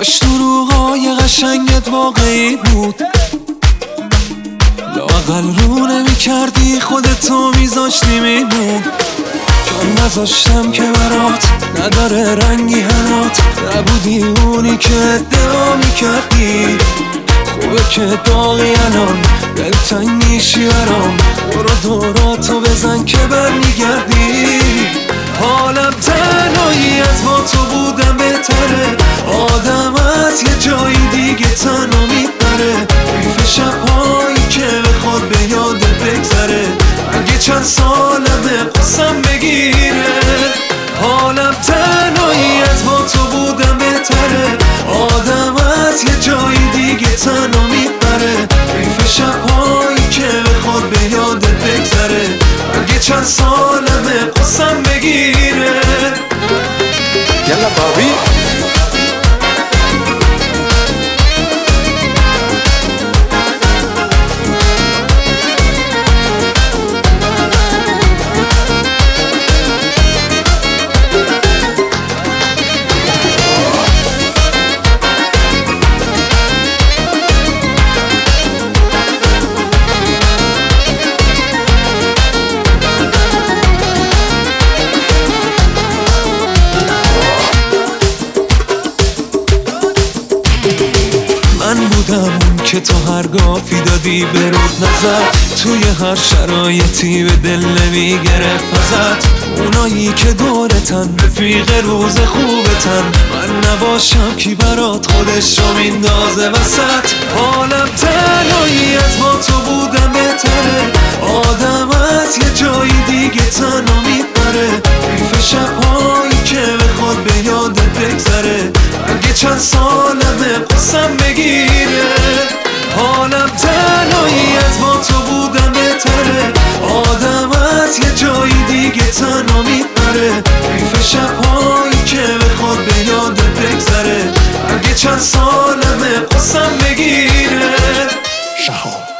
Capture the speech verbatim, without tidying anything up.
کاش دروغای قشنگت واقعی بود، لااقل رو نمی کردی خودتو میذاشتی میمون. چون نذاشتم که برات نداره رنگی هنات، نبودی اونی که ادعا میکردی. خوبه که داغی الان دلتنگ میشی برام، برو دوراتو بزن که برمیگردی. حالم تنهایی از با تو بودم بهتره، آدم از یه جایی دیگه تنها میبره. حیف شبهایی که بخواد به یادت بگذره، اگه چند سالمه قسم بگیره. حالم تنهایی از با تو بودم بهتره، آدم از یه جایی دیگه تنها میبره. حیف شبهایی که بخواد به یادت بگذره، اگه چند سالمه قسم بگیره. یلا بابی من بودم اون که تو هرگاهی دادی به رود نظر، توی هر شرایطی به دل نمیگرفت ازت. اونایی که دورتن رفیق روز خوبتن، من نباشم کی برات خودش رو میندازه وسط. حالم تنهایی از با تو بودم بهتره، آدم از یه جایی دیگه تنها میبره. حیف شبهایی که بخواد به یادت بگذره، اگه چند سالمه قسم بگیره. حالم تنهایی از با تو بودم بهتره، آدم از یه جایی دیگه تنها میبره. حیف شبهایی که بخواد به یادت بگذره، اگه چند سالمه قسم بگیره. شهاب